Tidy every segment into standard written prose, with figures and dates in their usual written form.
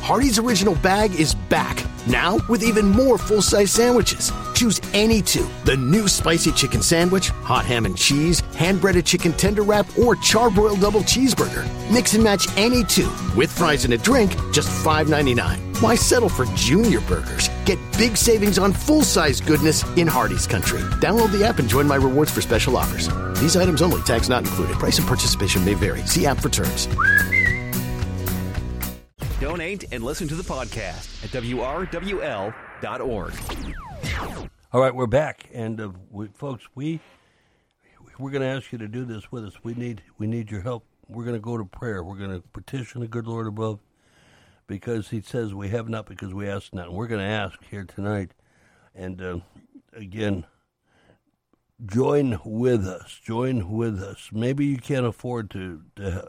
Hardee's Original Bag is back, now with even more full-size sandwiches. Choose any two, the new Spicy Chicken Sandwich, Hot Ham and Cheese, Hand-Breaded Chicken Tender Wrap, or Charbroiled Double Cheeseburger. Mix and match any two, with fries and a drink, just $5.99. Why settle for junior burgers? Get big savings on full-size goodness in Hardee's Country. Download the app and join My Rewards for special offers. These items only, tax not included. Price and participation may vary. See app for terms. Donate and listen to the podcast at WRWL.org. All right, we're back, and folks, we're going to ask you to do this with us. We need your help. We're going to go to prayer. We're going to petition the good Lord above, because He says we have not because we ask not. And we're going to ask here tonight, and again, join with us. Join with us. Maybe you can't afford to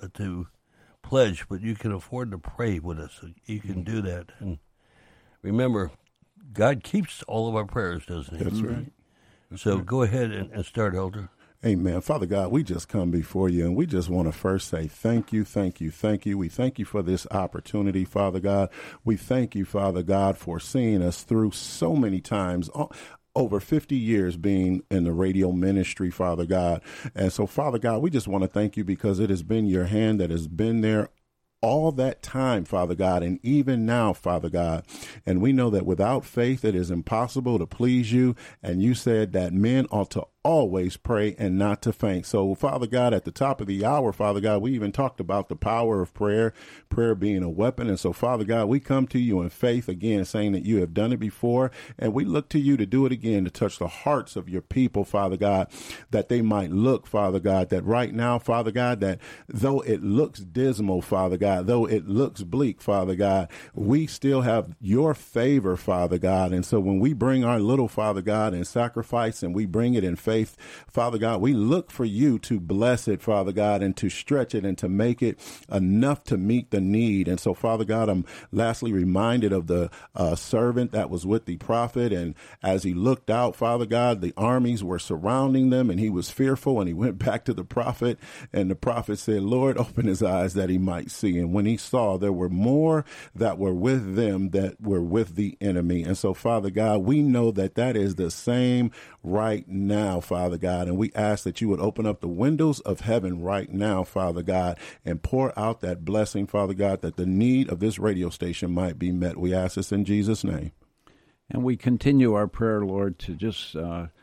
pledge, but you can afford to pray with us. You can do that. And remember, God keeps all of our prayers, doesn't He? That's right. So go ahead and start, Elder. Amen. Father God, we just come before you, and we just want to first say thank you, thank you, thank you. We thank you for this opportunity, Father God. We thank you, Father God, for seeing us through so many times. Over 50 years being in the radio ministry, Father God. And so, Father God, we just want to thank you because it has been your hand that has been there all that time, Father God, and even now, Father God. And we know that without faith, it is impossible to please you. And you said that men ought to always pray and not to faint. So, Father God, at the top of the hour, Father God, we even talked about the power of prayer being a weapon. And so, Father God, we come to you in faith again, saying that you have done it before, and we look to you to do it again, to touch the hearts of your people, Father God, that they might look, Father God, that right now, Father God, that though it looks dismal, Father God, though it looks bleak, Father God, we still have your favor, Father God. And so when we bring our little, Father God, in sacrifice, and we bring it in faith, Father God, we look for you to bless it, Father God, and to stretch it and to make it enough to meet the need. And so, Father God, I'm lastly reminded of the servant that was with the prophet. And as he looked out, Father God, the armies were surrounding them, and he was fearful, and he went back to the prophet, and the prophet said, Lord, open his eyes that he might see. And when he saw, there were more that were with them that were with the enemy. And so, Father God, we know that that is the same right now, Father God, and we ask that you would open up the windows of heaven right now, Father God, and pour out that blessing, Father God, that the need of this radio station might be met. We ask this in Jesus' name. And we continue our prayer, Lord, to just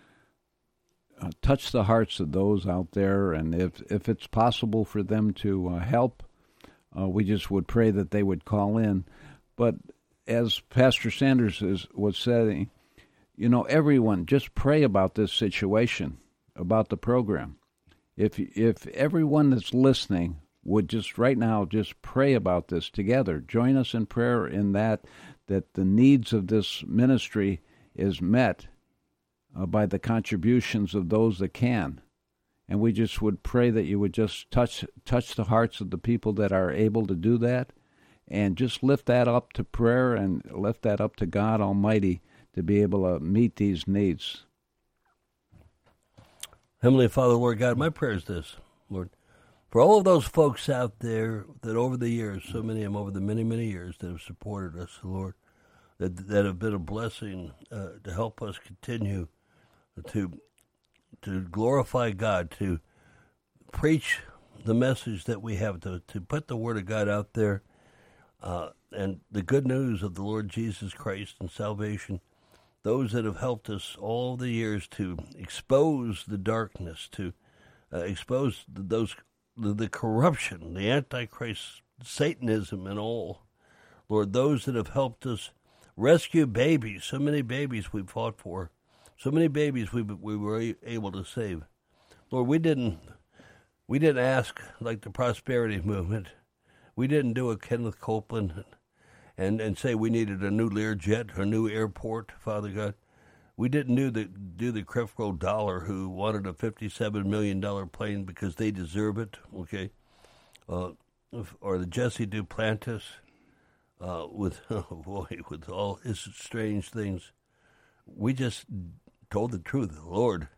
touch the hearts of those out there, and if it's possible for them to help, we just would pray that they would call in. But as Pastor Sanders was saying, you know, everyone, just pray about this situation, about the program. If everyone that's listening would just right now just pray about this together, join us in prayer in that the needs of this ministry is met by the contributions of those that can. And we just would pray that you would just touch the hearts of the people that are able to do that, and just lift that up to prayer and lift that up to God Almighty to be able to meet these needs. Heavenly Father, Lord God, my prayer is this, Lord, for all of those folks out there that over the years, so many of them over the many, many years that have supported us, Lord, that have been a blessing to help us continue to glorify God, to preach the message that we have, to put the Word of God out there, and the good news of the Lord Jesus Christ and salvation. Those that have helped us all the years to expose the darkness, to expose the corruption, the Antichrist, Satanism and all. Lord, those that have helped us rescue babies, so many babies we fought for, so many babies we were able to save. Lord, we didn't ask like the prosperity movement. We didn't do a Kenneth Copeland and say we needed a new Learjet, a new airport, Father God. We didn't do the Creflo Dollar who wanted a $57 million plane because they deserve it, okay? Or the Jesse Duplantis with all his strange things. We just told the truth, Lord.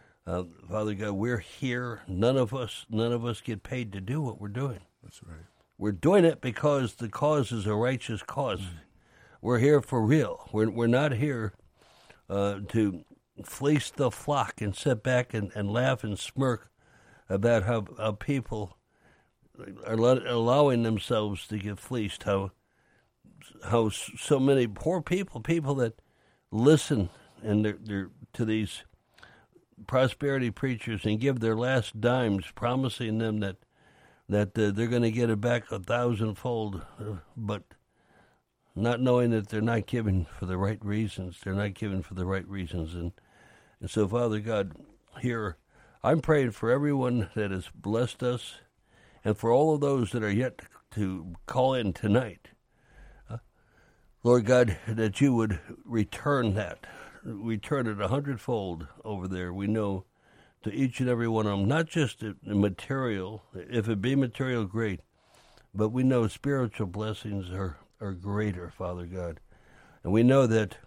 Father God, we're here. None of us get paid to do what we're doing. That's right. We're doing it because the cause is a righteous cause. We're here for real. We're not here to fleece the flock and sit back and laugh and smirk about how people are allowing themselves to get fleeced, how so many poor people that listen and they're to these prosperity preachers and give their last dimes, promising them that they're going to get it back 1,000-fold, but not knowing that they're not giving for the right reasons. They're not giving for the right reasons. And so, Father God, here, I'm praying for everyone that has blessed us and for all of those that are yet to call in tonight. Lord God, that you would return it 100-fold over there. We know to each and every one of them, not just the material, if it be material, great, but we know spiritual blessings are greater, Father God. And we know that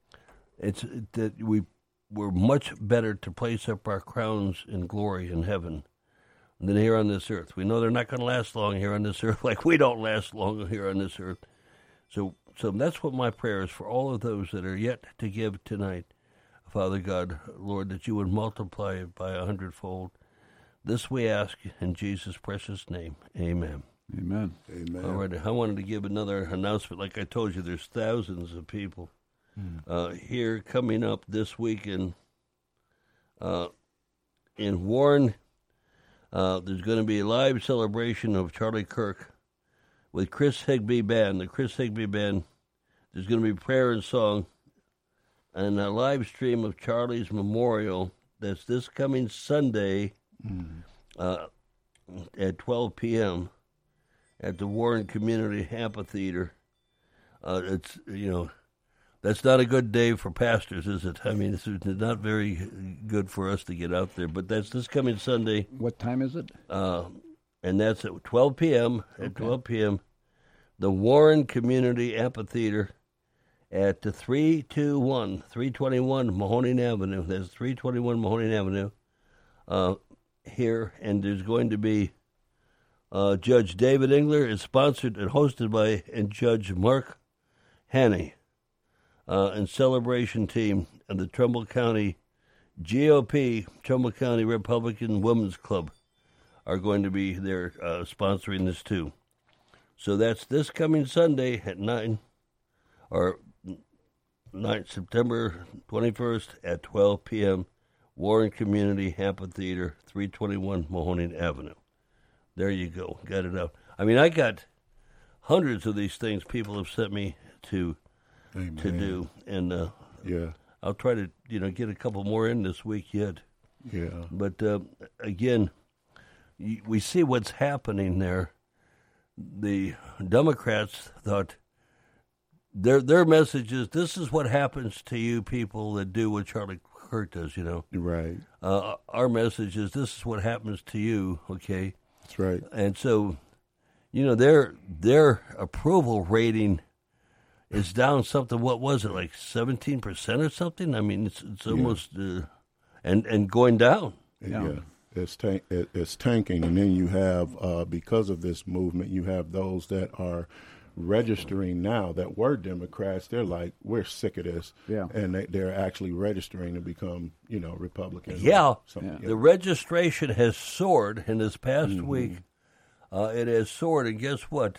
we're much better to place up our crowns in glory in heaven than here on this earth. We know they're not going to last long here on this earth, like we don't last long here on this earth. So that's what my prayer is for all of those that are yet to give tonight, Father God, Lord, that you would multiply it by 100-fold. This we ask in Jesus' precious name. Amen. Amen. Amen. All right, I wanted to give another announcement. Like I told you, there's thousands of people here coming up this week in Warren. There's going to be a live celebration of Charlie Kirk with Chris Higby Band. The Chris Higby Band, there's going to be prayer and song and a live stream of Charlie's memorial. That's this coming Sunday at 12 p.m. at the Warren Community Amphitheater. It's, that's not a good day for pastors, is it? I mean, it's not very good for us to get out there, but that's this coming Sunday. What time is it? And that's at 12 p.m. At 12 p.m., the Warren Community Amphitheater at the 321 Mahoning Avenue. That's 321 Mahoning Avenue here, and there's going to be Judge David Engler is sponsored and hosted by and Judge Mark Haney and celebration team of the Trumbull County GOP, Trumbull County Republican Women's Club are going to be there sponsoring this too. So that's this coming Sunday at 9 September 21st at 12 p.m. Warren Community Amphitheater, 321 Mahoning Avenue. There you go. Got it out. I mean, I got hundreds of these things people have sent me to do, and I'll try to get a couple more in this week yet. Yeah. But again, we see what's happening there. The Democrats thought their message is, this is what happens to you people that do what Charlie Kirk does, Right. Our message is, this is what happens to you, okay? That's right. And so, their approval rating is down something, what was it, like 17% or something? I mean, it's almost, and going down. Yeah. It's tanking, and then you have, because of this movement, you have those that are registering now that were Democrats. They're like, we're sick of this, and they're actually registering to become, Republicans. The registration has soared in this past week. It has soared, and guess what?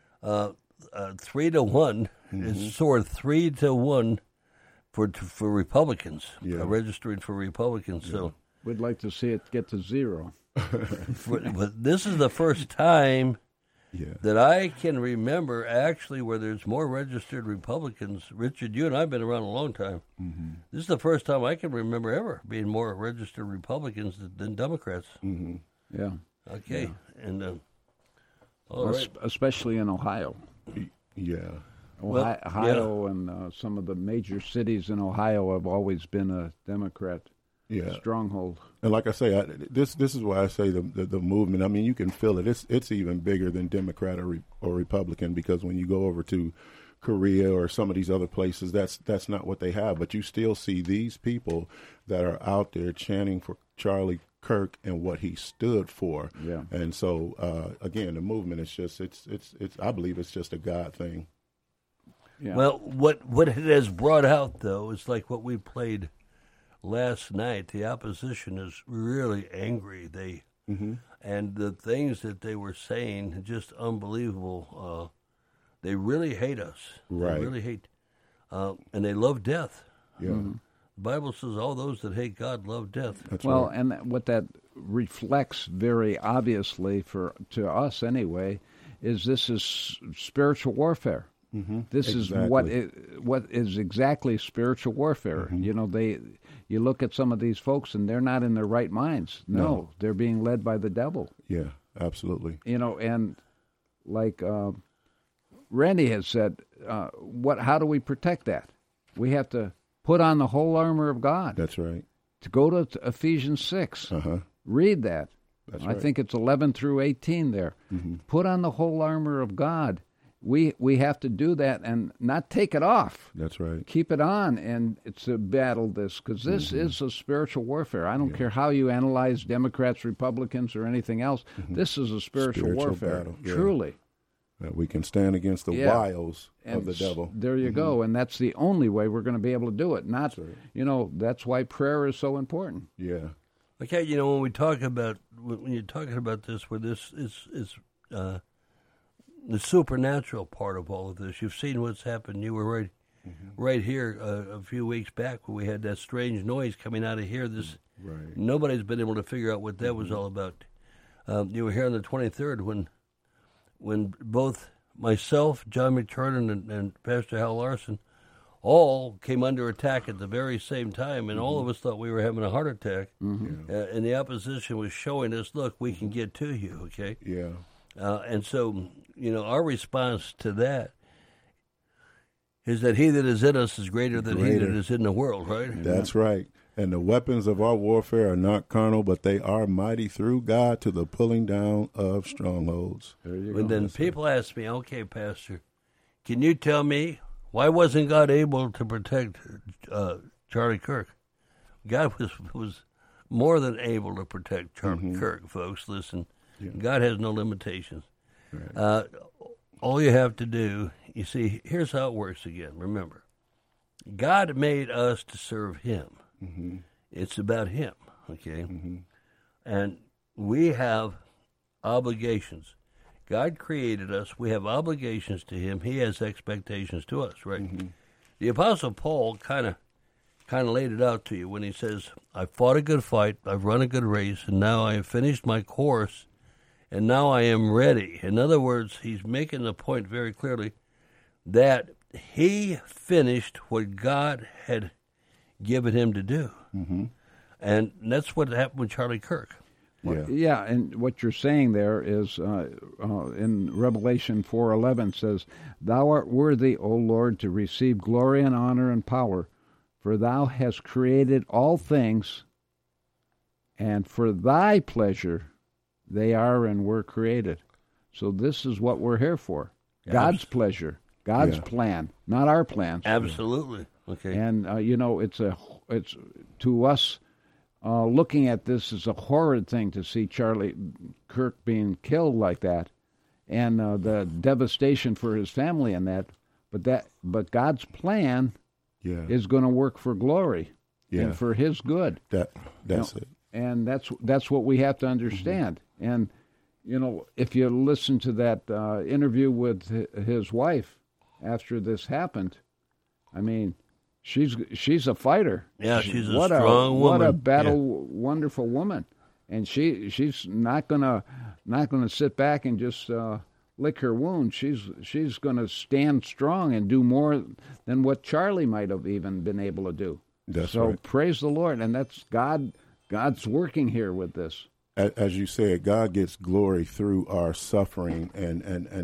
3 to 1. It's soared 3 to 1 for Republicans, registering for Republicans. Yeah. So. We'd like to see it get to 0. But this is the first time that I can remember actually where there's more registered Republicans. Richard, you and I have been around a long time. Mm-hmm. This is the first time I can remember ever being more registered Republicans than Democrats. Mm-hmm. Yeah. Okay. Yeah. And especially in Ohio. Yeah. Ohio and some of the major cities in Ohio have always been a Democrat stronghold. And like I say, this is why I say the movement. I mean, you can feel it. It's even bigger than Democrat or Republican, because when you go over to Korea or some of these other places, that's not what they have. But you still see these people that are out there chanting for Charlie Kirk and what he stood for. Yeah. And so, again, the movement is just, it's I believe it's just a God thing. Yeah. Well, what it has brought out, though, is like what we played last night. The opposition is really angry. And the things that they were saying, just unbelievable. They really hate us. Right. They really hate, and they love death. Yeah. The Bible says all those that hate God love death. That's well, right. and what that reflects very obviously to us anyway is this is spiritual warfare. This Exactly. is what is exactly spiritual warfare. You know, you look at some of these folks and they're not in their right minds. No, they're being led by the devil. Yeah, absolutely. You know, and like Randy has said, how do we protect that? We have to put on the whole armor of God. That's right. To go to Ephesians 6, read that. That's I right. think it's 11 through 18 there. Put on the whole armor of God. We have to do that and not take it off. That's right. Keep it on, and it's to battle this, because this is a spiritual warfare. I don't care how you analyze Democrats, Republicans, or anything else. This is a spiritual warfare, battle, yeah. truly. That we can stand against the wiles of the devil. There you go, and that's the only way we're going to be able to do it. Not, that's why prayer is so important. Yeah. Okay, when we talk about when you're talking about this, where this is the supernatural part of all of this. You've seen what's happened. You were right here a few weeks back when we had that strange noise coming out of here. Right. Nobody's been able to figure out what that was all about. You were here on the 23rd when both myself, John McTurnan, and Pastor Hal Larson all came under attack at the very same time, and all of us thought we were having a heart attack. And the opposition was showing us, look, we can get to you, okay? Yeah. And so, our response to that is that he that is in us is greater than he that is in the world, right? That's right. And the weapons of our warfare are not carnal, but they are mighty through God to the pulling down of strongholds. There you go. And then people ask me, okay, Pastor, can you tell me why wasn't God able to protect Charlie Kirk? God was more than able to protect Charlie Kirk, folks. Listen, God has no limitations. Right. All you have to do, you see, here's how it works again. Remember, God made us to serve him. It's about him, okay? And we have obligations. God created us. We have obligations to him. He has expectations to us, right? The Apostle Paul kind of laid it out to you when he says, I fought a good fight, I've run a good race, and now I have finished my course, and now I am ready. In other words, he's making the point very clearly that he finished what God had given him to do. And that's what happened with Charlie Kirk. Yeah, and what you're saying there is in Revelation 4:11 says, Thou art worthy, O Lord, to receive glory and honor and power, for thou hast created all things, and for thy pleasure they are and were created. So this is what we're here for. God's pleasure, God's plan, not our plans. Absolutely. Okay. And it's to us looking at this is a horrid thing to see Charlie Kirk being killed like that, and the devastation for his family and that. But God's plan is going to work for glory and for His good. That's it. And that's what we have to understand. And if you listen to that interview with his wife after this happened, I mean, she's a fighter. Yeah, she's a strong woman. What a wonderful woman, and she's not gonna sit back and just lick her wound. She's gonna stand strong and do more than what Charlie might have even been able to do. So praise the Lord, and that's God. God's working here with this. As you said, God gets glory through our suffering, and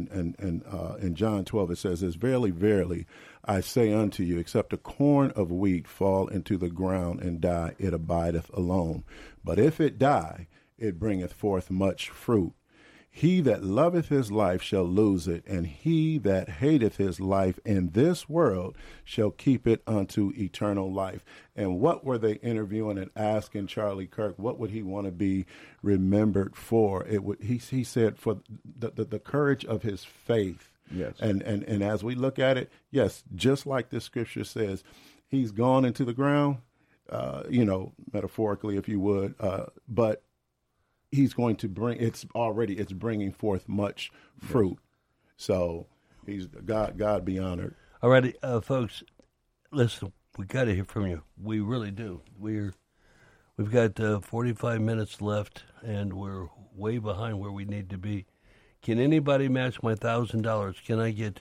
in John 12 it says, "As verily, verily, I say unto you, except a corn of wheat fall into the ground and die, it abideth alone. But if it die, it bringeth forth much fruit. He that loveth his life shall lose it, and he that hateth his life in this world shall keep it unto eternal life. And what were they interviewing and asking Charlie Kirk? What would he want to be remembered for? He said for the courage of his faith. Yes. And as we look at it, yes, just like this scripture says, he's gone into the ground, metaphorically, if you would, but he's going to it's bringing forth much fruit. Yes. So he's God be honored. All righty, folks, listen, we got to hear from you. We really do. We've got 45 minutes left, and we're way behind where we need to be. Can anybody match my $1,000? Can I get,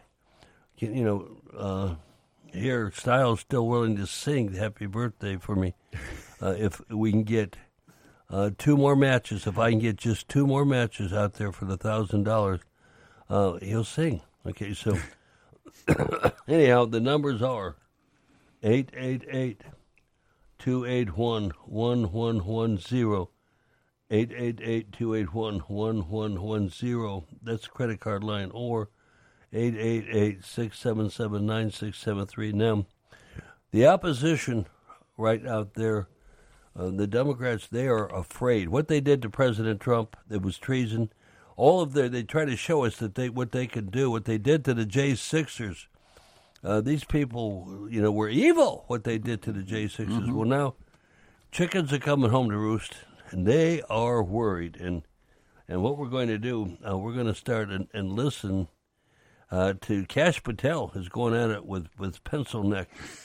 here, Styles still willing to sing happy birthday for me. If we can get 2 more matches, if I can get just 2 more matches out there for the $1,000, he'll sing. Okay, so anyhow, the numbers are 888-281-1110. 888-281-1110. That's the credit card line. Or 888-677-9673. Now, the opposition right out there, the Democrats, they are afraid. What they did to President Trump, it was treason. They try to show us that what they can do. What they did to the J6ers, these people, were evil, what they did to the J6ers. Mm-hmm. Well, now, chickens are coming home to roost. And they are worried. And what we're going to do, we're going to start and listen to Kash Patel, who's going at it with Pencil Neck.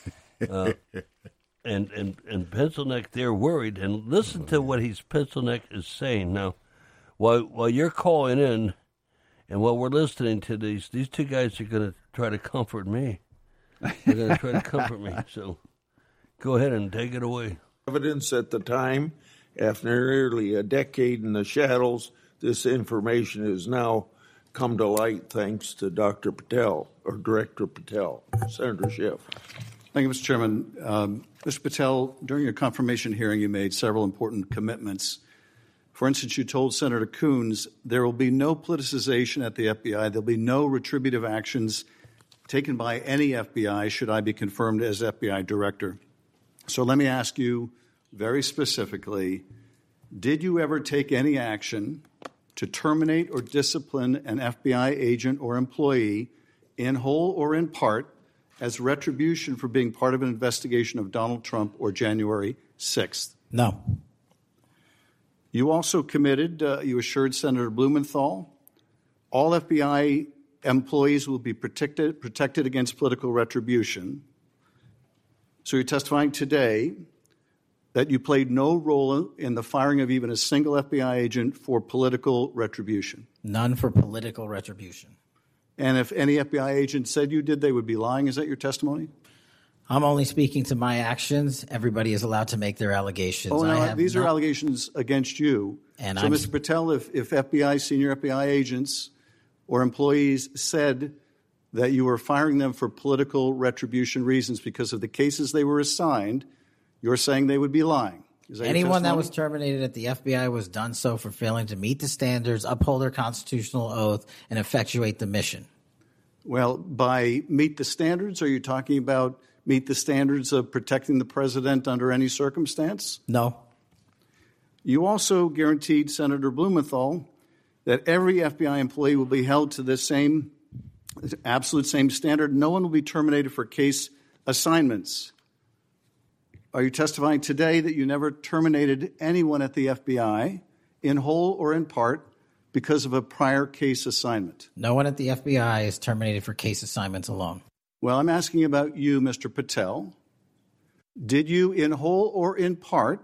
And Pencil Neck, they're worried. And listen to what Pencil Neck is saying. Now, while you're calling in and while we're listening to these 2 guys are going to try to comfort me. They're going to try to comfort me. So go ahead and take it away. Evidence at the time. After nearly a decade in the shadows, this information has now come to light thanks to Dr. Patel, or Director Patel. Senator Schiff. Thank you, Mr. Chairman. Mr. Patel, during your confirmation hearing, you made several important commitments. For instance, you told Senator Coons there will be no politicization at the FBI. There will be no retributive actions taken by any FBI should I be confirmed as FBI director. So let me ask you, very specifically, did you ever take any action to terminate or discipline an FBI agent or employee in whole or in part as retribution for being part of an investigation of Donald Trump or January 6th? No. You also committed, you assured Senator Blumenthal, all FBI employees will be protected against political retribution. So you're testifying today that you played no role in the firing of even a single FBI agent for political retribution. None for political retribution. And if any FBI agent said you did, they would be lying. Is that your testimony? I'm only speaking to my actions. Everybody is allowed to make their allegations. Oh, no, these are allegations against you. And so, Mr. Patel, if FBI, senior FBI agents or employees said that you were firing them for political retribution reasons because of the cases they were assigned, you're saying they would be lying. Is that anyone that was terminated at the FBI was done so for failing to meet the standards, uphold their constitutional oath, and effectuate the mission. Well, by meet the standards, are you talking about meet the standards of protecting the president under any circumstance? No. You also guaranteed Senator Blumenthal that every FBI employee will be held to the same, absolute same standard. No one will be terminated for case assignments. Are you testifying today that you never terminated anyone at the FBI in whole or in part because of a prior case assignment? No one at the FBI is terminated for case assignments alone. Well, I'm asking about you, Mr. Patel. Did you, in whole or in part,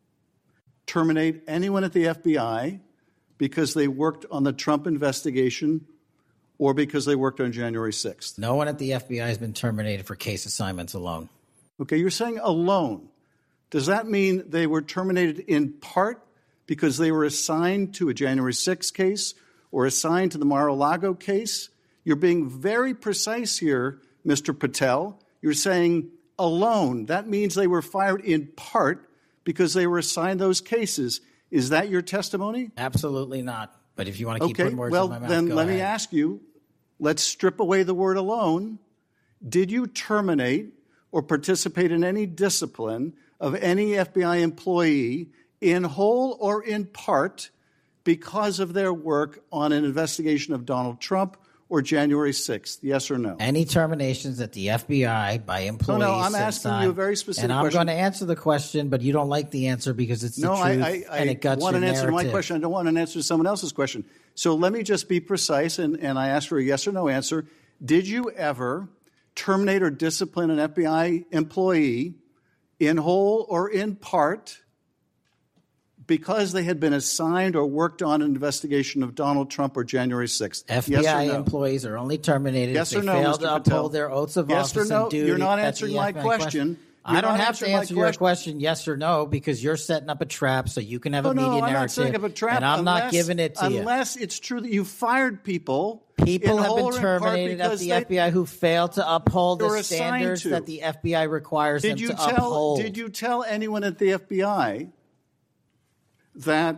terminate anyone at the FBI because they worked on the Trump investigation or because they worked on January 6th? No one at the FBI has been terminated for case assignments alone. Okay, you're saying alone. Does that mean they were terminated in part because they were assigned to a January 6th case or assigned to the Mar-a-Lago case? You're being very precise here, Mr. Patel. You're saying alone. That means they were fired in part because they were assigned those cases. Is that your testimony? Absolutely not. But if you want to keep putting words in my mouth, then go let me ahead. ask you, let's strip away the word alone. Did you terminate or participate in any discipline of any FBI employee in whole or in part because of their work on an investigation of Donald Trump or January 6th? Yes or no? Any terminations at the FBI by employees? No, I'm since asking you a very specific and I'm question. going to answer the question, but you don't like the answer because it's the truth and it guts want your an answer to my narrative. question. I don't want an answer to someone else's question. So let me just be precise, and I ask for a yes or no answer. Did you ever terminate or discipline an FBI employee in whole or in part because they had been assigned or worked on an investigation of Donald Trump or January 6th? FBI yes or no? employees are only terminated Yes if or they no, fail Mr. to Patel? uphold their oaths of Yes or office no? and duty. You're not at answering the my FBI question. I You're don't not have to answering my answer your question. question yes or no because you're setting up a trap so you can have a No, media I'm narrative. not setting up a trap. And I'm not giving it to you. Unless it's true that you fired people. People in have whole been or in part terminated at because the they- FBI who failed to uphold They were the assigned standards to. that the FBI requires them to uphold. Did you tell anyone at the FBI that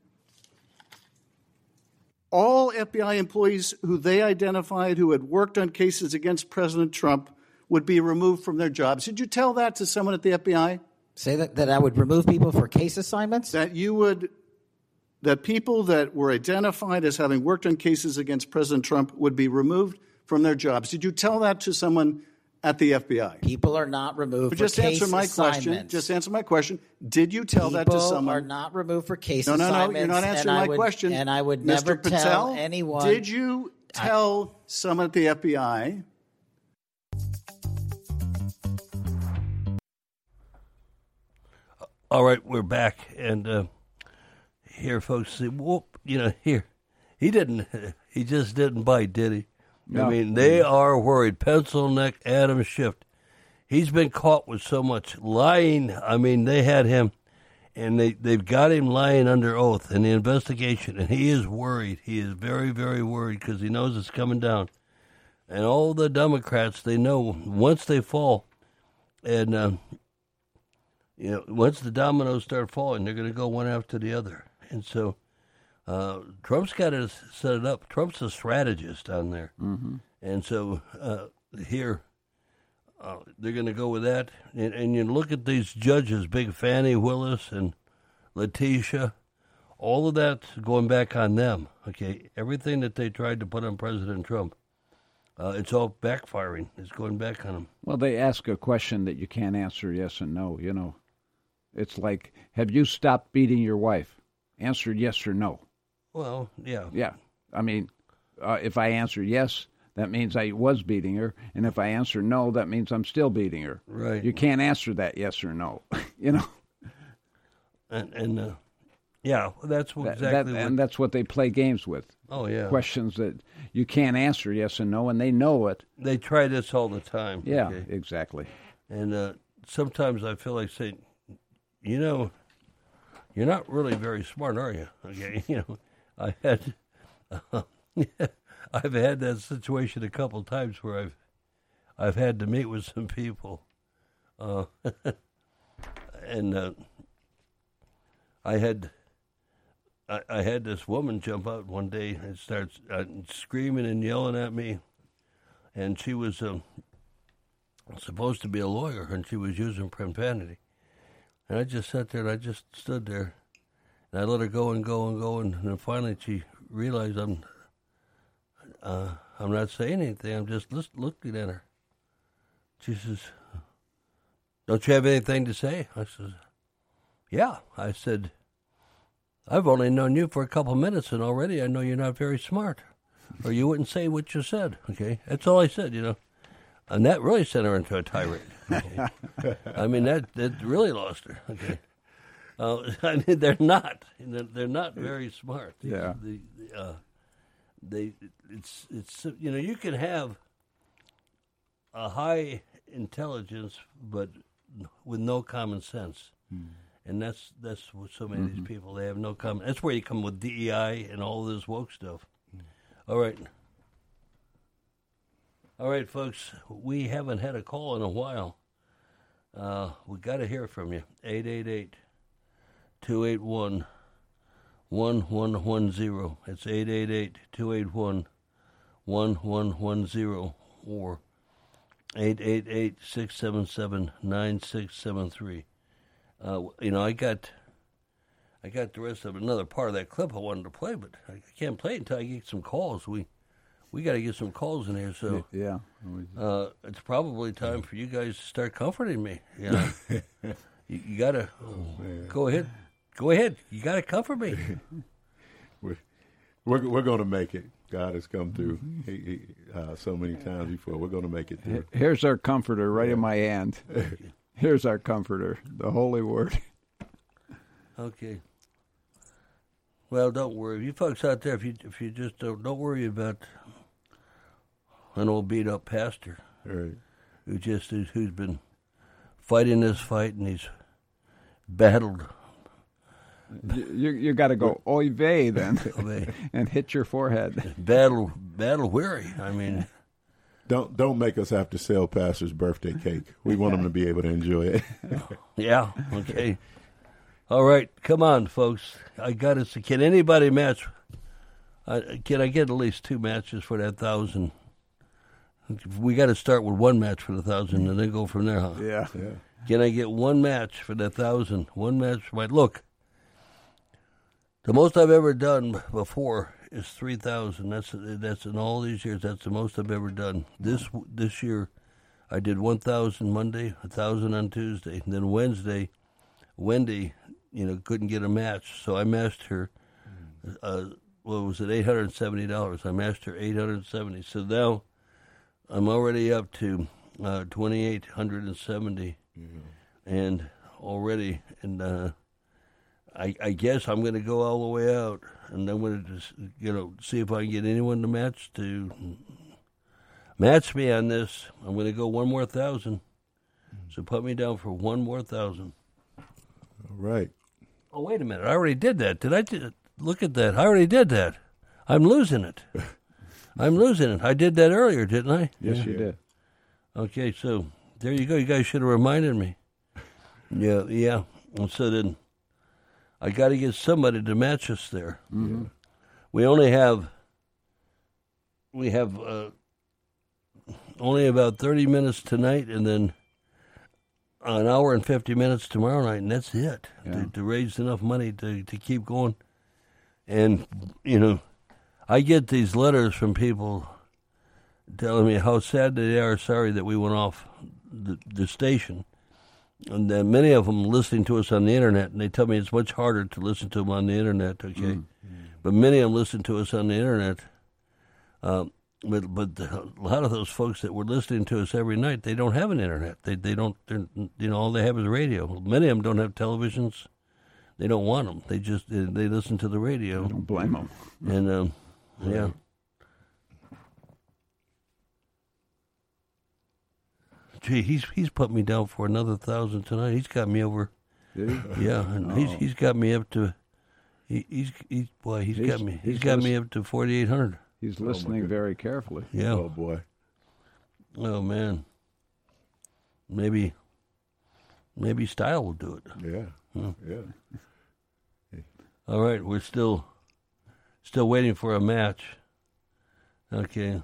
all FBI employees who they identified who had worked on cases against President Trump would be removed from their jobs? Did you tell that to someone at the FBI? Say that I would remove people for case assignments? That people that were identified as having worked on cases against President Trump would be removed from their jobs. Did you tell that to someone at the FBI? People are not removed But for just case answer my assignments. question. Just answer my question. Did you tell that to someone? People are not removed for case No, assignments. you're not answering my question. And I would Mr. never Patel, tell anyone. Did you tell someone at the FBI? All right, we're back, and here, folks, see, whoop, here, he just didn't bite, did he? No. I mean, they are worried. Pencil neck Adam Schiff, he's been caught with so much lying. I mean, they had him, and they've got him lying under oath in the investigation, and he is worried. He is very, very worried because he knows it's coming down. And all the Democrats, they know once they fall, and once the dominoes start falling, they're going to go one after the other. And so Trump's got to set it up. Trump's a strategist down there. Mm-hmm. And so here they're going to go with that. And you look at these judges, Big Fannie Willis and Letitia, all of that's going back on them. Okay, everything that they tried to put on President Trump, it's all backfiring. It's going back on them. Well, they ask a question that you can't answer yes and no, It's like, have you stopped beating your wife? Answered yes or no. Well, yeah. Yeah. I mean, if I answer yes, that means I was beating her. And if I answer no, that means I'm still beating her. Right. You can't answer that yes or no, And yeah, that's exactly and that's what they play games with. Oh, yeah. Questions that you can't answer yes and no, and they know it. They try this all the time. Yeah, okay? exactly. And sometimes I feel like saying, you're not really very smart, are you? Okay, I've had that situation a couple of times where I've had to meet with some people, and I had this woman jump out one day and start screaming and yelling at me, and she was supposed to be a lawyer, and she was using profanity. And I just sat there, and I just stood there, and I let her go and go and go, and then finally she realized I'm not saying anything. I'm just looking at her. She says, "Don't you have anything to say?" I said, "Yeah." I said, "I've only known you for a couple minutes, and already I know you're not very smart, or you wouldn't say what you said." Okay, that's all I said, And that really sent her into a tirade. Okay? I mean, that really lost her. Okay, I mean, they're not very smart. It's you can have a high intelligence, but with no common sense, and that's what so many of these people, they have no common. That's where you come with DEI and all this woke stuff. All right, folks, we haven't had a call in a while. We got to hear from you. 888-281-1037. 1110. It's 888-281-1110 or 888-677-9673. I got the rest of another part of that clip I wanted to play, but I can't play it until I get some calls. We got to get some calls in here, so yeah. It's probably time for you guys to start comforting me. You got to go ahead. Go ahead. You got to comfort me. We're going to make it. God has come through so many times before. We're going to make it through. Here's our comforter right in my hand. Here's our comforter, the Holy Word. Okay. Well, don't worry. You folks out there, if you just don't worry about an old beat up pastor, right, who's been fighting this fight and he's battled. You got to go oy vey then, and hit your forehead. Battle weary. I mean, don't make us have to sell pastor's birthday cake. We want him to be able to enjoy it. Yeah. Okay. All right, come on, folks. I got to. Can anybody match? Can I get at least 2 matches for that 1,000? We got to start with 1 match for the 1,000, and then go from there, huh? Yeah. Can I get 1 match for that 1,000? 1 match for my look. The most I've ever done before is 3,000. That's in all these years. That's the most I've ever done. This year, I did 1,000 Monday, 1,000 on Tuesday, and then Wednesday, Wendy, couldn't get a match, so I matched her. What was it? $870. I matched her $870. So now I'm already up to 2,870, and already I guess I'm going to go all the way out, and I'm going to just, see if I can get anyone to match me on this. I'm going to go 1 more 1,000. So put me down for 1 more 1,000. All right. Oh, wait a minute. I already did that. Look at that. I already did that. I'm losing it. I did that earlier, didn't I? Yes, you did. Okay, so there you go. You guys should have reminded me. Yeah. And so then I got to get somebody to match us there. Mm-hmm. We have only about 30 minutes tonight, and then an hour and 50 minutes tomorrow night, and that's it, to raise enough money to keep going. And, I get these letters from people telling me how sad they are, sorry that we went off the station. And then many of them listening to us on the Internet, and they tell me it's much harder to listen to them on the Internet, okay? Mm-hmm. But many of them listen to us on the Internet. But a lot of those folks that were listening to us every night, they don't have an Internet. They don't, all they have is radio. Many of them don't have televisions. They don't want them. They just, they listen to the radio. I don't blame them. And, yeah. Gee, he's put me down for another 1,000 tonight. He's got me over. Did he? Yeah, and he's got me up to. He's got me up to 4,800. He's listening very carefully. Yeah. Oh boy. Oh man. Maybe Style will do it. Yeah. Yeah. All right, we're still waiting for a match. Okay.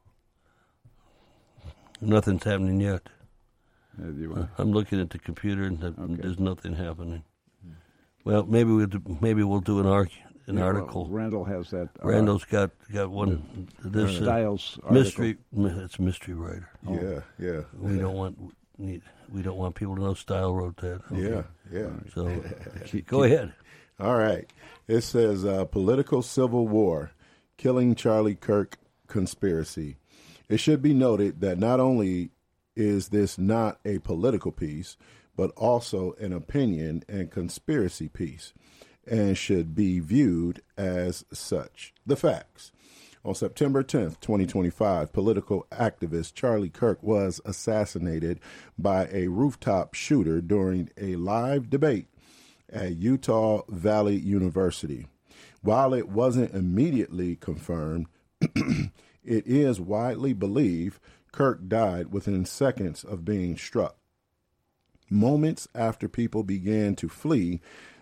Nothing's happening yet. I'm looking at the computer, and there's nothing happening. Well, maybe we'll do an article. Well, Randall has that. Randall's got one. This Styles mystery. It's mystery writer. Yeah. We don't want people to know Style wrote that. Okay. Yeah. So go ahead. All right. It says political civil war, killing Charlie Kirk conspiracy. It should be noted that not only is this not a political piece, but also an opinion and conspiracy piece, and should be viewed as such. The facts. On September 10th, 2025, political activist Charlie Kirk was assassinated by a rooftop shooter during a live debate at Utah Valley University. While it wasn't immediately confirmed, it is widely believed Kirk died within seconds of being struck. Moments after people began to flee,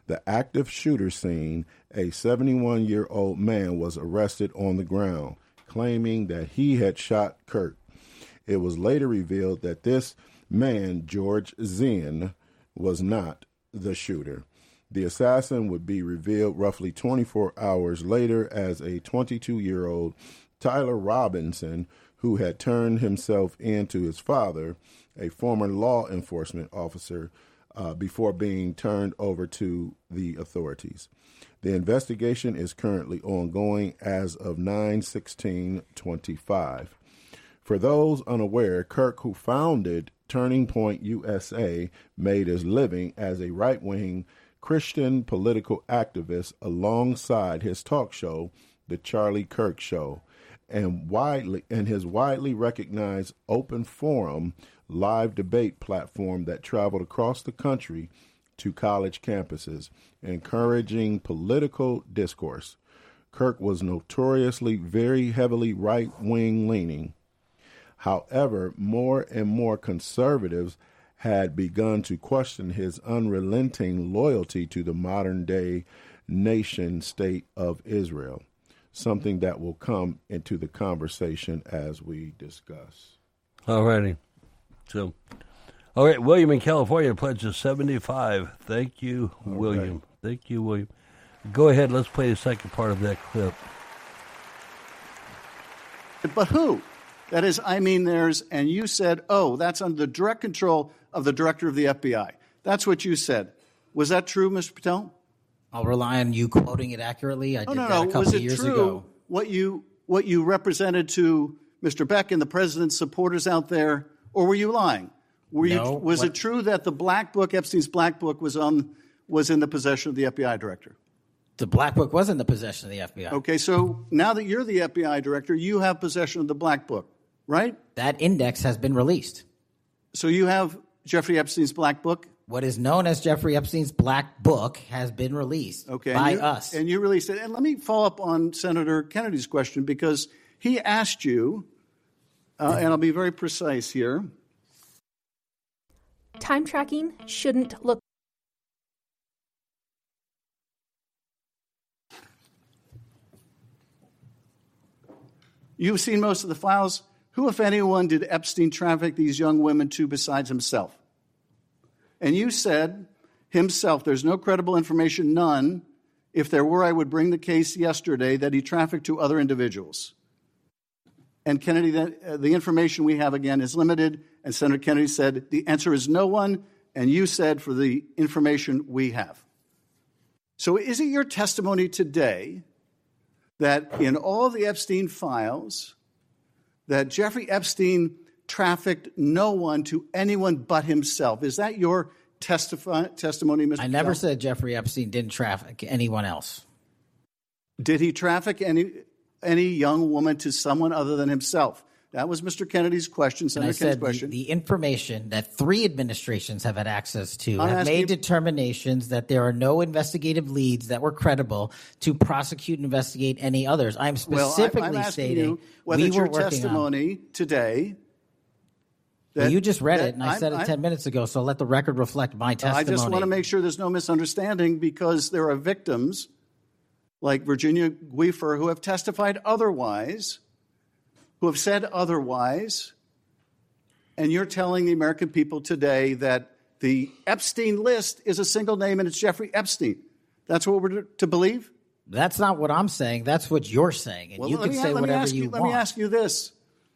the active shooter scene, a 71-year-old man was arrested on the ground, claiming that he had shot Kirk. It was later revealed that this man, George Zinn, was not the shooter. The assassin would be revealed roughly 24 hours later as a 22-year-old Tyler Robinson, who had turned himself in to his father, a former law enforcement officer, before being turned over to the authorities. The investigation is currently ongoing as of 9/16/25. For those unaware, Kirk, who founded Turning Point USA, made his living as a right-wing Christian political activist alongside his talk show, The Charlie Kirk Show, and his widely recognized open forum live debate platform that traveled across the country to college campuses, encouraging political discourse. Kirk was notoriously very heavily right-wing leaning. However, more and more conservatives had begun to question his unrelenting loyalty to the modern-day nation-state of Israel, something that will come into the conversation as we discuss. All righty. So, all right, William in California pledges 75. Thank you, William. Right. Thank you, William. Go ahead. Let's play the second part of that clip. But who? That is, and you said, that's under the direct control of the director of the FBI. That's what you said. Was that true, Mr. Patel? I'll rely on you quoting it accurately. I did that a couple Was of it years true ago. What you represented to Mr. Beck and the president's supporters out there, or were you lying? Was it true that the black book, Epstein's black book, was in the possession of the FBI director? The black book was in the possession of the FBI. Okay, so now that you're the FBI director, you have possession of the black book, right? That index has been released. So you have Jeffrey Epstein's black book? What is known as Jeffrey Epstein's black book has been released by us. And you released it. And let me follow up on Senator Kennedy's question, because he asked you, and I'll be very precise here. Time tracking shouldn't look. You've seen most of the files. Who, if anyone, did Epstein traffic these young women to besides himself? And you said himself, there's no credible information, none. If there were, I would bring the case yesterday that he trafficked to other individuals. And Kennedy, the information we have, again, is limited. And Senator Kennedy said the answer is no one. And you said for the information we have. So is it your testimony today that in all the Epstein files, that Jeffrey Epstein trafficked no one to anyone but himself? Is that your testimony, Mr. I never Patel? said Jeffrey Epstein didn't traffic anyone else. Did he traffic any young woman to someone other than himself? That was Mr. Kennedy's question, Senator Kennedy's question. The information that 3 administrations have had access to have made determinations that there are no investigative leads that were credible to prosecute and investigate any others. I'm specifically stating you whether we it's were your working testimony today. Well, you just read it, and I said it 10 minutes ago, so let the record reflect my testimony. I just want to make sure there's no misunderstanding, because there are victims like Virginia Guifer who have testified otherwise, who have said otherwise, and you're telling the American people today that the Epstein list is a single name and it's Jeffrey Epstein. That's what we're to believe? That's not what I'm saying. That's what you're saying, and you can say whatever you want. Let me ask you this.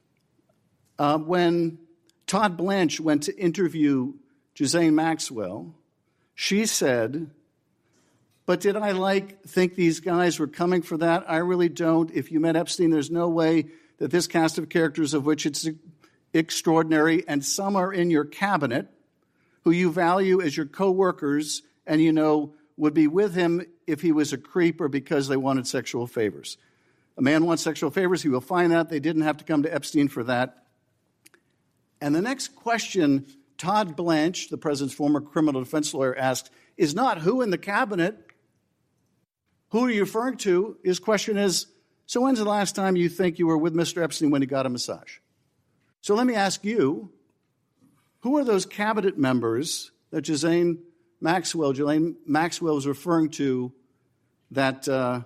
When Todd Blanche went to interview Ghislaine Maxwell, she said, but did I think these guys were coming for that? I really don't. If you met Epstein, there's no way that this cast of characters, of which it's extraordinary, and some are in your cabinet, who you value as your co-workers and you know would be with him if he was a creep or because they wanted sexual favors. A man wants sexual favors, he will find that. They didn't have to come to Epstein for that. And the next question Todd Blanche, the president's former criminal defense lawyer, asked is not who in the cabinet, who are you referring to? His question is, so when's the last time you think you were with Mr. Epstein when he got a massage? So let me ask you, who are those cabinet members that Ghislaine Maxwell, Ghislaine Maxwell, was referring to that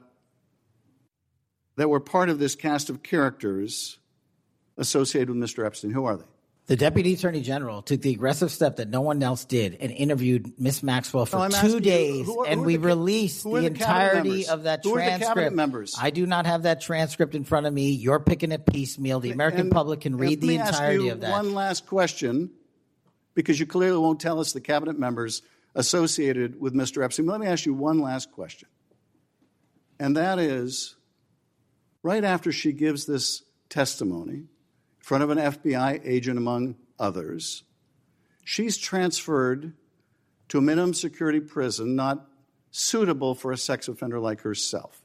were part of this cast of characters associated with Mr. Epstein. Who are they? The Deputy Attorney General took the aggressive step that no one else did and interviewed Miss Maxwell for 2 days, and we released the entirety of that transcript. Who are the cabinet members? I do not have that transcript in front of me. You're picking it piecemeal. The American public can read the entirety of that. One last question, because you clearly won't tell us the cabinet members associated with Mr. Epstein. Let me ask you one last question, and that is, right after she gives this testimony in front of an FBI agent, among others, she's transferred to a minimum security prison not suitable for a sex offender like herself.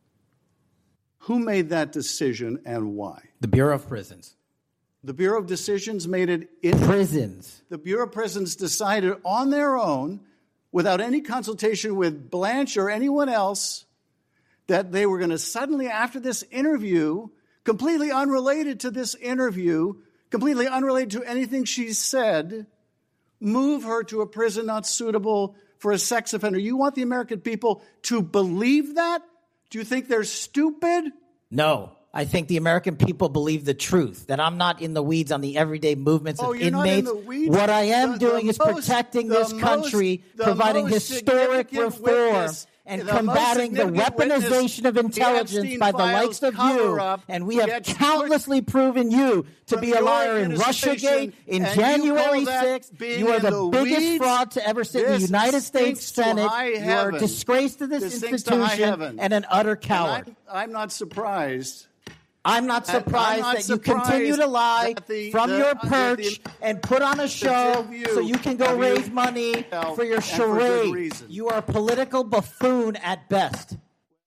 Who made that decision and why? The Bureau of Prisons. The Bureau of Decisions made it in prisons. The Bureau of Prisons decided on their own, without any consultation with Blanche or anyone else, that they were going to suddenly, after this interview, completely unrelated to this interview, completely unrelated to anything she said, move her to a prison not suitable for a sex offender. You want the American people to believe that? Do you think they're stupid? No. I think the American people believe the truth, that I'm not in the weeds on the everyday movements of inmates. Not in the weeds? What I am doing is protecting this country, providing historic reform, and combating the weaponization of intelligence by the likes of you. And we have countlessly proven you to be a liar in Russiagate, in January 6th. You are the biggest fraud to ever sit in the United States Senate. You are a disgrace to this institution and an utter coward. I'm not surprised. I'm not surprised that you continue to lie from your perch and put on a show so you can go raise money for your charade. You are a political buffoon at best.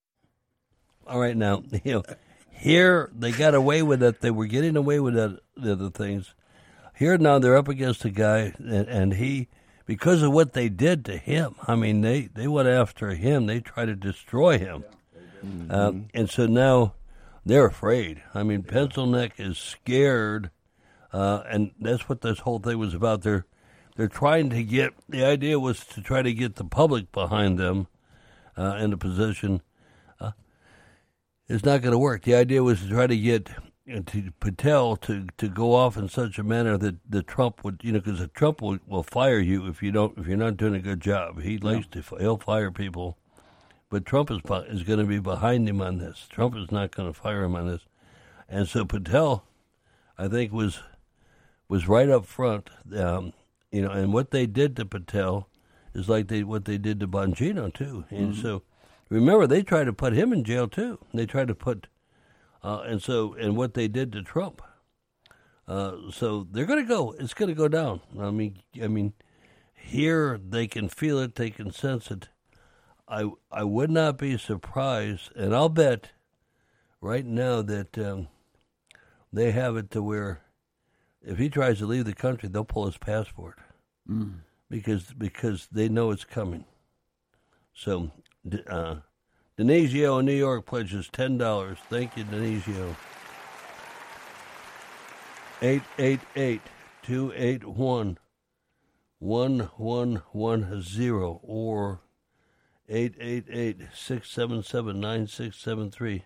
All right, now, here they got away with it. They were getting away with the other things. Here now they're up against a guy, and he, because of what they did to him, I mean, they went after him. They tried to destroy him. And so now they're afraid. I mean, Pencil Neck is scared, and that's what this whole thing was about. They're trying to get, the idea was to try to get the public behind them in a position. It's not going to work. The idea was to try to get to Patel to go off in such a manner that the Trump would, because the Trump will fire you if you're not doing a good job. He likes he'll fire people. But Trump is going to be behind him on this. Trump is not going to fire him on this. And so Patel, I think, was right up front, and what they did to Patel is like what they did to Bongino, too. And so, remember, they tried to put him in jail, too. They tried to put, and what they did to Trump. So they're going to go. It's going to go down. I mean, here they can feel it. They can sense it. I would not be surprised, and I'll bet right now that they have it to where if he tries to leave the country, they'll pull his passport because they know it's coming. So, Denisio in New York pledges $10. Thank you, Denisio. 888-281-1110 or 888-677-9673.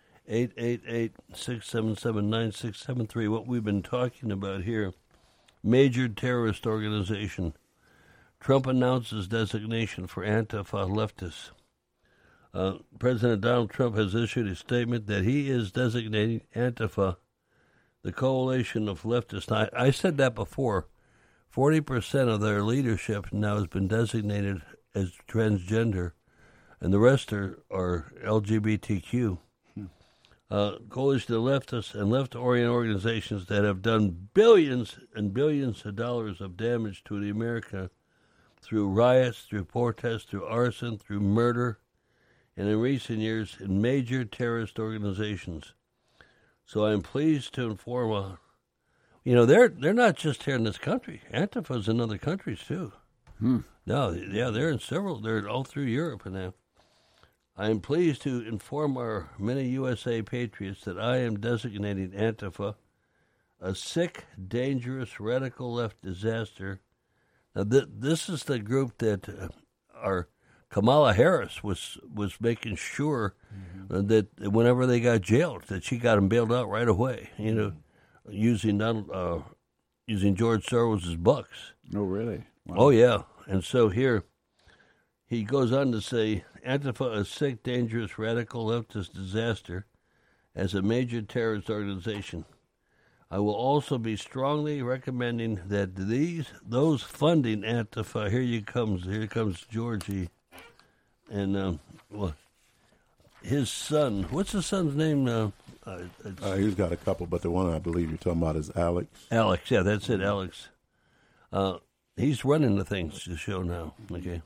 888-677-9673. What we've been talking about here, major terrorist organization. Trump announces designation for Antifa leftists. President Donald Trump has issued a statement that he is designating Antifa the coalition of leftists. Now, I said that before. 40% of their leadership now has been designated as transgender, and the rest are LGBTQ. Coalition of leftists and left-oriented organizations that have done billions and billions of dollars of damage to the America through riots, through protests, through arson, through murder, and in recent years in major terrorist organizations. So I'm pleased to inform, they're not just here in this country. Antifa's in other countries too. No, yeah, they're all through Europe now. I am pleased to inform our many USA patriots that I am designating Antifa a sick, dangerous, radical left disaster Now, this is the group that our Kamala Harris was making sure that whenever they got jailed, that she got them bailed out right away. Using George Soros's bucks. Oh, really? Wow. Oh, yeah. And so here he goes on to say, Antifa is sick, dangerous, radical leftist disaster as a major terrorist organization. I will also be strongly recommending that those funding Antifa, here comes Georgie, and his son, what's his son's name? He's got a couple, but the one I believe you're talking about is Alex. Alex, yeah, that's it, Alex. He's running the things to show now, okay?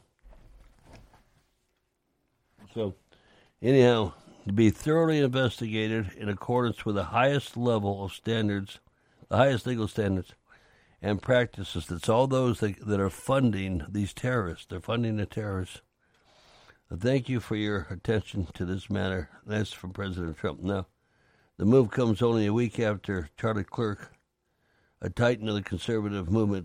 So, anyhow, to be thoroughly investigated in accordance with the highest level of standards, the highest legal standards and practices. That's all those that are funding these terrorists. They're funding the terrorists. Thank you for your attention to this matter. That's from President Trump. Now, the move comes only a week after Charlie Clerk, a titan of the conservative movement,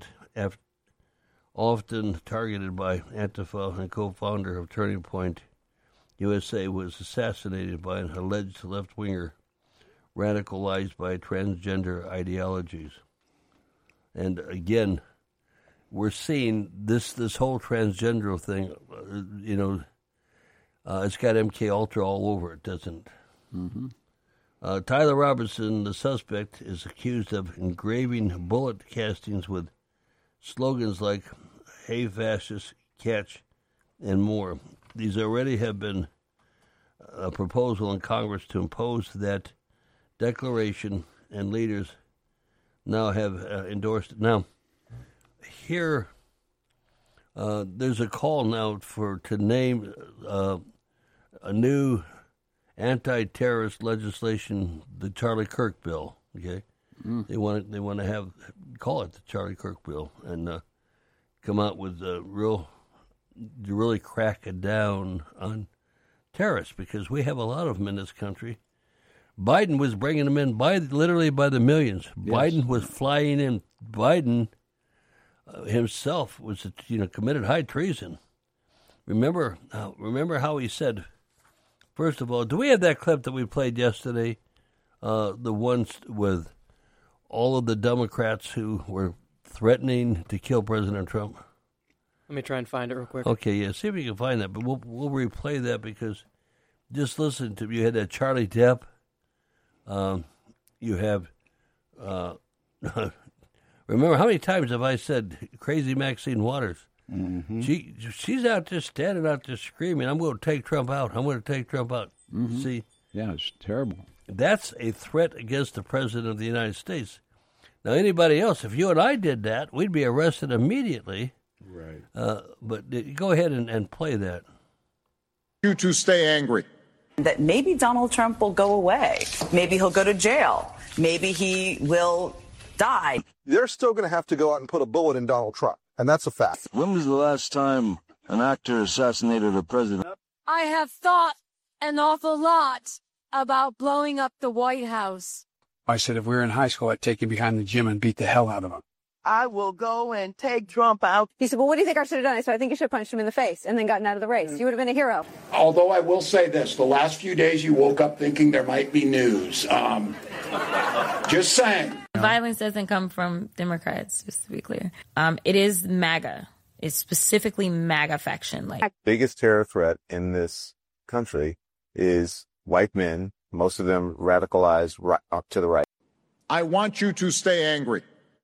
often targeted by Antifa and co-founder of Turning Point USA, was assassinated by an alleged left-winger radicalized by transgender ideologies. And again, we're seeing this whole transgender thing, it's got MK Ultra all over it, doesn't it? Mm-hmm. Tyler Robinson, the suspect, is accused of engraving bullet castings with slogans like "Hey Fascist," "Catch," and more. These already have been a proposal in Congress to impose that declaration, and leaders now have endorsed it. Now, here, there's a call now to name a new anti-terrorist legislation, the Charlie Kirk bill. Okay, they want to call it the Charlie Kirk bill, and come out with really crack it down on terrorists, because we have a lot of them in this country. Biden was bringing them in literally by the millions. Yes. Biden was flying in. Biden himself was committed high treason. Remember how he said. First of all, do we have that clip that we played yesterday? The ones with all of the Democrats who were threatening to kill President Trump. Let me try and find it real quick. Okay, yeah, see if you can find that. But we'll replay that, because just listen to, you had that Charlie Depp. You have, remember how many times have I said crazy Maxine Waters? Mm-hmm. She's out there standing out there screaming, I'm going to take Trump out. I'm going to take Trump out. Mm-hmm. See? Yeah, it's terrible. That's a threat against the President of the United States. Now, anybody else, if you and I did that, we'd be arrested immediately. Right. But go ahead and play that. You to stay angry. That maybe Donald Trump will go away. Maybe he'll go to jail. Maybe he will die. They're still going to have to go out and put a bullet in Donald Trump. And that's a fact. When was the last time an actor assassinated a president? I have thought an awful lot about blowing up the White House. I said if we were in high school, I'd take him behind the gym and beat the hell out of him. I will go and take Trump out. He said, well, what do you think I should have done? I said, I think you should have punched him in the face and then gotten out of the race. You would have been a hero. Although I will say this, the last few days you woke up thinking there might be news. Just saying. Violence doesn't come from Democrats, just to be clear. It is MAGA. It's specifically MAGA faction. Biggest terror threat in this country is white men, most of them radicalized up to the right. I want you to stay angry.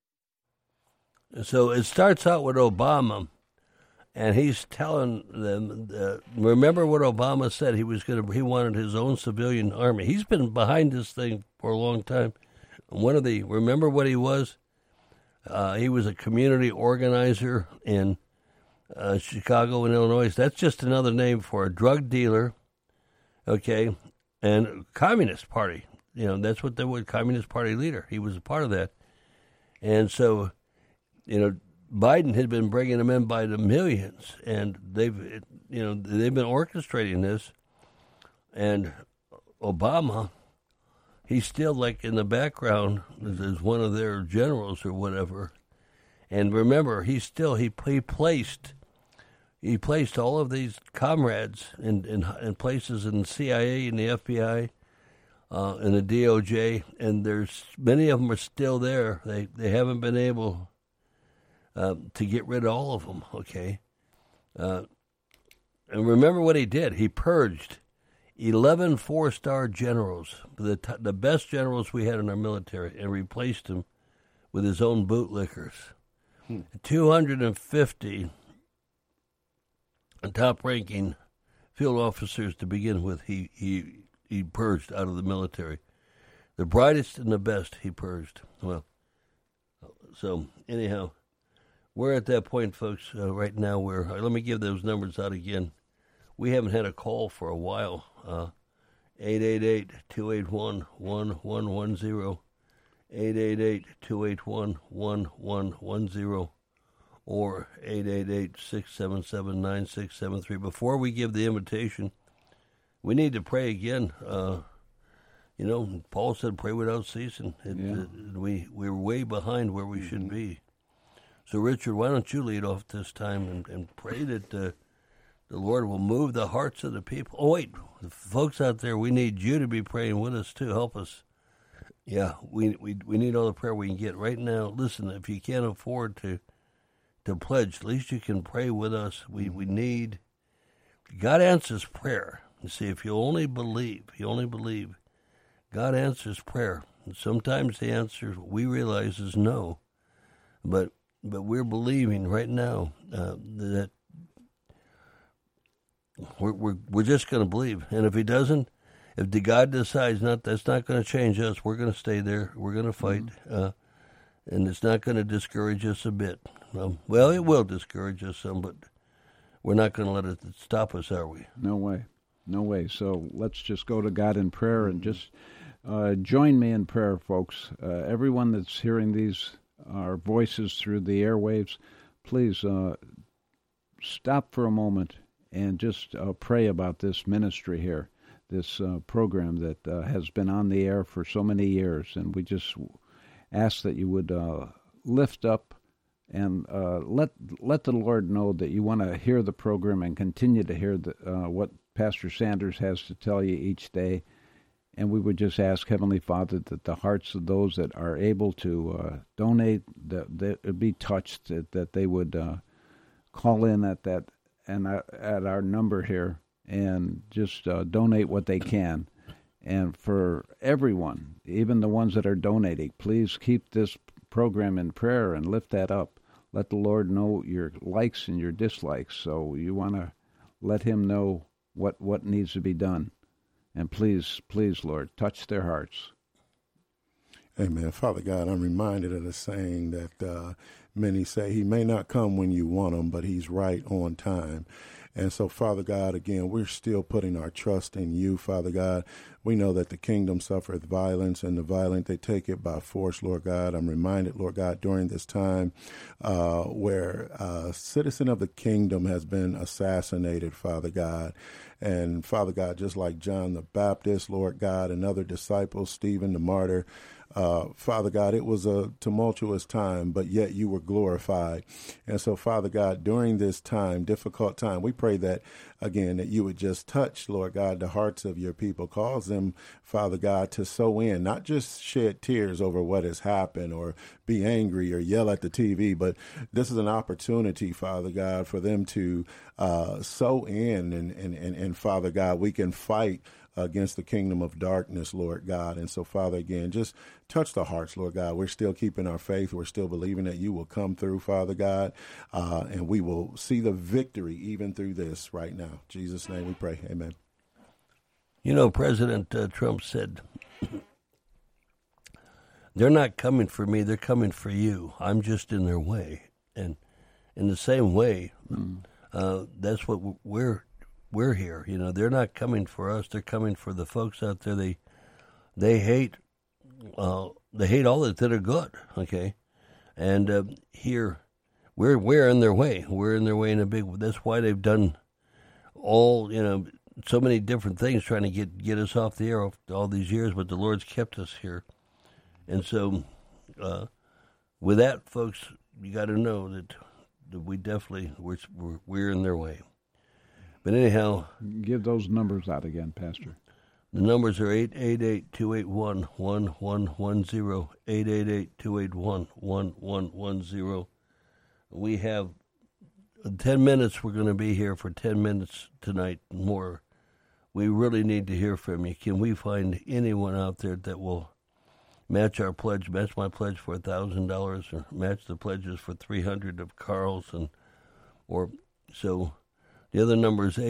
So it starts out with Obama, and he's telling them, remember what Obama said? He wanted his own civilian army. He's been behind this thing for a long time. Remember what he was? He was a community organizer in Chicago and Illinois. That's just another name for a drug dealer, okay, and Communist Party. That's what they were, Communist Party leader. He was a part of that. And so, Biden had been bringing them in by the millions, and they've been orchestrating this. And Obama, he's still in the background as one of their generals or whatever. And remember, he placed all of these comrades in places in the CIA and the FBI and the DOJ, and there's many of them are still there. They haven't been able to get rid of all of them. Okay, and remember what he did. He purged 11 4-star generals, the best generals we had in our military, and replaced them with his own bootlickers. 250 top-ranking field officers to begin with, he purged out of the military. The brightest and the best he purged. Well, so anyhow, we're at that point, folks, right now where, let me give those numbers out again. We haven't had a call for a while. 888-281-1110, 888-281-1110, or 888-677-9673. Before we give the invitation, we need to pray again. Paul said, pray without ceasing. We're way behind where we should be. So, Richard, why don't you lead off this time and pray that the Lord will move the hearts of the people. Oh, wait, the folks out there, we need you to be praying with us, too. Help us. Yeah, we need all the prayer we can get right now. Listen, if you can't afford to pledge, at least you can pray with us. We need, God answers prayer. You see, if you only believe, God answers prayer. And sometimes the answer we realize is no, but we're believing right now that we're just going to believe. And if he doesn't, if the God decides that's not going to change us, we're going to stay there. We're going to fight, and it's not going to discourage us a bit. Well, it will discourage us some, but we're not going to let it stop us, are we? No way. So let's just go to God in prayer and just join me in prayer, folks. Everyone that's hearing our voices through the airwaves, please stop for a moment and just pray about this ministry here, this program that has been on the air for so many years. And we just ask that you would lift up and let the Lord know that you want to hear the program and continue to hear what Pastor Sanders has to tell you each day. And we would just ask, Heavenly Father, that the hearts of those that are able to donate, that would be touched, that they would call in at our number here and just donate what they can. And for everyone, even the ones that are donating, please keep this program in prayer and lift that up. Let the Lord know your likes and your dislikes. So you want to let him know what needs to be done. And please, Lord, touch their hearts. Amen. Father God, I'm reminded of the saying that many say he may not come when you want him, but he's right on time. And so, Father God, again, we're still putting our trust in you, Father God. We know that the kingdom suffereth violence, and the violent, they take it by force, Lord God. I'm reminded, Lord God, during this time where a citizen of the kingdom has been assassinated, Father God. And, Father God, just like John the Baptist, Lord God, and other disciples, Stephen the martyr, Father God, it was a tumultuous time, but yet you were glorified. And so, Father God, during this time, difficult time, we pray that, again, that you would just touch, Lord God, the hearts of your people. Cause them, Father God, to sow in, not just shed tears over what has happened or be angry or yell at the TV, but this is an opportunity, Father God, for them to sow in and Father God, we can fight against the kingdom of darkness, Lord God. And so, Father, again, just touch the hearts, Lord God. We're still keeping our faith. We're still believing that you will come through, Father God, and we will see the victory even through this right now. In Jesus' name we pray. Amen. You know, President Trump said, they're not coming for me, they're coming for you. I'm just in their way. And in the same way, that's what we're here. You know, they're not coming for us. They're coming for the folks out there. They hate all that are good. Okay, and here we're in their way. We're in their way in a big. That's why they've done so many different things trying to get us off the air all these years. But the Lord's kept us here, and so with that, folks, you got to know that we definitely we're in their way. But anyhow, give those numbers out again, Pastor. The numbers are 888-281-1110, 888-281-1110. We have 10 minutes. We're going to be here for 10 minutes tonight more. We really need to hear from you. Can we find anyone out there that will match our pledge, match my pledge for $1,000, or match the pledges for 300 of Carl's, so the other number is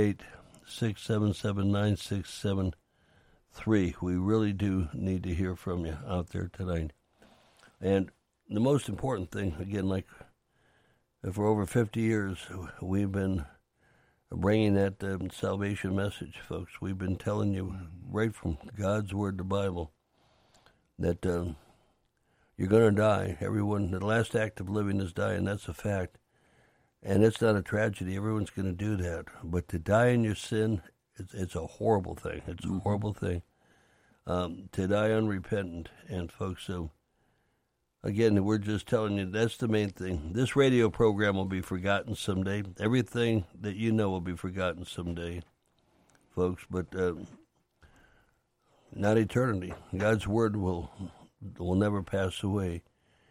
888-677-9673. We really do need to hear from you out there tonight. And the most important thing, again, like for over 50 years, we've been bringing that salvation message, folks. We've been telling you right from God's Word, the Bible, that you're going to die. Everyone, the last act of living is dying. That's a fact. And it's not a tragedy. Everyone's going to do that. But to die in your sin, it's a horrible thing. It's a horrible thing. To die unrepentant. And folks, so again, we're just telling you that's the main thing. This radio program will be forgotten someday. Everything that you know will be forgotten someday, folks. But not eternity. God's Word will never pass away.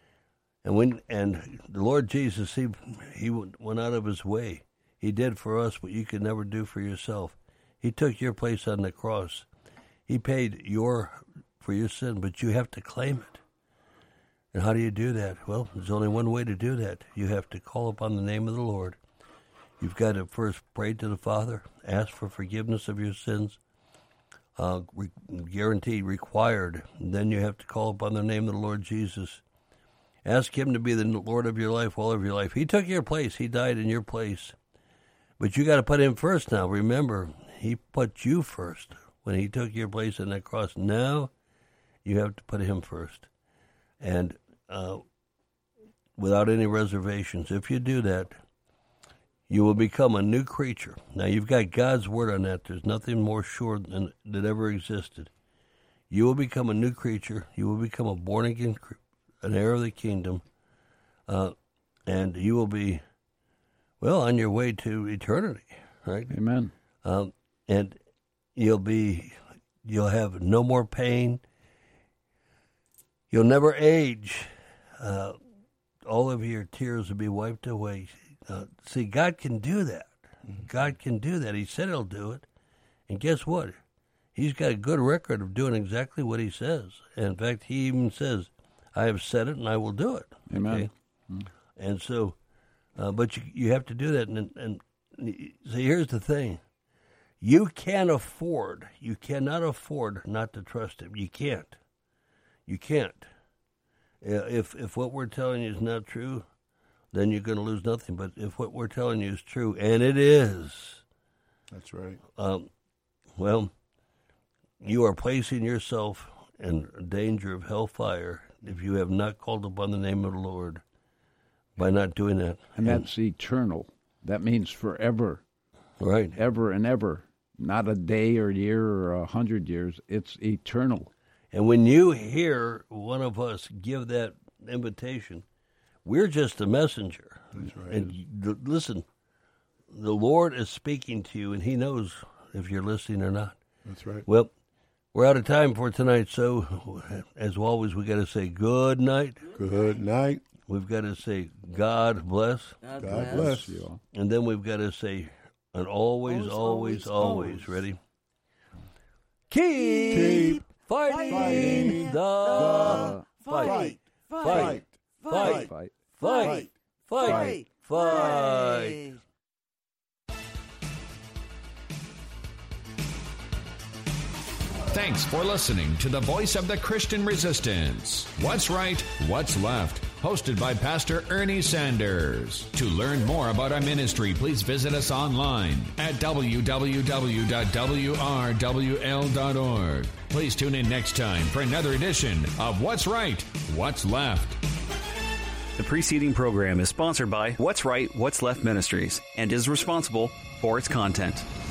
And the Lord Jesus, he went out of his way. He did for us what you could never do for yourself. He took your place on the cross. He paid for your sin, but you have to claim it. And how do you do that? Well, there's only one way to do that. You have to call upon the name of the Lord. You've got to first pray to the Father, ask for forgiveness of your sins, guaranteed, required. And then you have to call upon the name of the Lord Jesus. Ask him to be the Lord of your life, all of your life. He took your place. He died in your place. But you got to put him first now. Remember, he put you first when he took your place on that cross. Now you have to put him first. And without any reservations, if you do that, you will become a new creature. Now, you've got God's Word on that. There's nothing more sure than that ever existed. You will become a new creature. You will become a born-again an heir of the kingdom, and you will be, on your way to eternity, right? Amen. And you'll have no more pain. You'll never age. All of your tears will be wiped away. See, God can do that. God can do that. He said he'll do it. And guess what? He's got a good record of doing exactly what he says. And in fact, he even says, I have said it and I will do it. Amen. Okay? And so, but you have to do that. And see, here's the thing. You cannot afford not to trust him. You can't. You can't. If what we're telling you is not true, then you're going to lose nothing. But if what we're telling you is true, and it is. That's right. You are placing yourself in danger of hellfire if you have not called upon the name of the Lord by not doing that. And that's eternal. That means forever. Right. Ever and ever. Not a day or year or 100 years. It's eternal. And when you hear one of us give that invitation, we're just a messenger. That's right. And listen, the Lord is speaking to you, and he knows if you're listening or not. That's right. Well, we're out of time for tonight, so as always, we got to say good night. Good night. We've got to say God bless. God bless you. And then we've got to say, and always. Ready? Keep fighting the fight. Fight. Thanks for listening to the Voice of the Christian Resistance. What's Right, What's Left? Hosted by Pastor Ernie Sanders. To learn more about our ministry, please visit us online at www.wrwl.org. Please tune in next time for another edition of What's Right, What's Left. The preceding program is sponsored by What's Right, What's Left Ministries and is responsible for its content.